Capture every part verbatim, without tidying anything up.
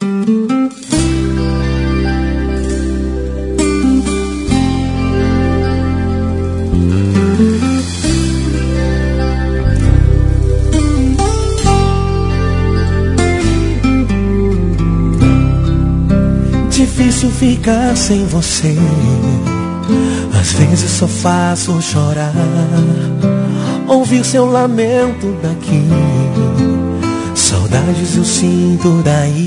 Difícil ficar sem você, às vezes só faço chorar. Ouvir seu lamento daqui, saudades eu sinto daí.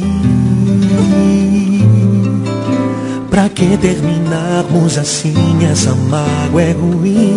Pra que terminarmos assim? Essa mágoa é ruim.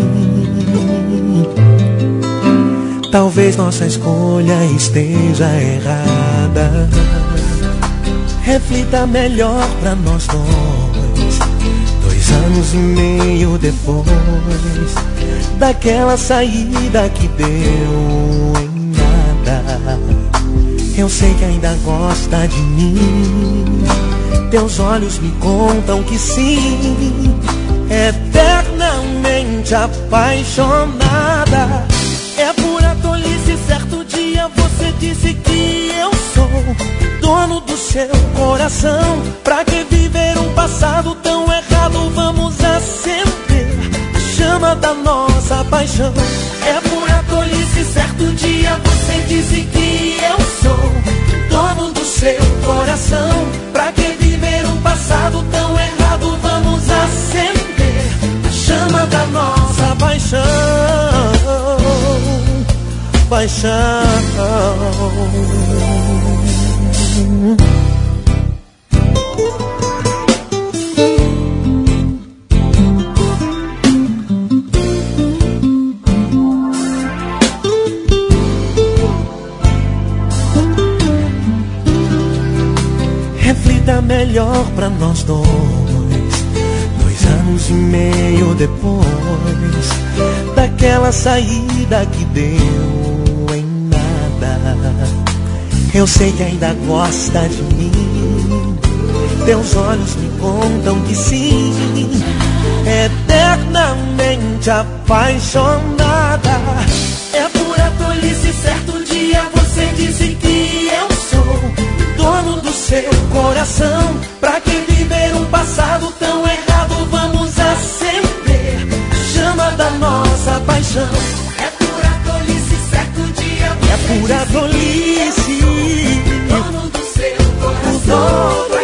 Talvez nossa escolha esteja errada. Reflita melhor pra nós dois. Dois anos e meio depois daquela saída que deu em nada. Eu sei que ainda gosta de mim. Teus olhos me contam que sim. Eternamente apaixonada. É pura tolice, certo dia você disse que eu sou dono do seu coração. Pra que viver um passado tão errado? Vamos acender a chama da nossa paixão. É pura tolice, certo dia você disse que eu sou dono do seu coração. Pra que viver um passado tão errado? Vamos acender a chama da nossa paixão. Paixão. Reflita melhor pra nós dois. Dois anos e meio depois daquela saída que deu em nada. Eu sei que ainda gosta de mim. Teus olhos me contam que sim. Eternamente apaixonada. É pura tolice, certo dia você disse que eu sou dono do seu coração. Pra que viver um passado tão errado? Vamos acender a chama da nossa paixão. É pura tolice, certo dia você é pura tolice. Dono do seu coração.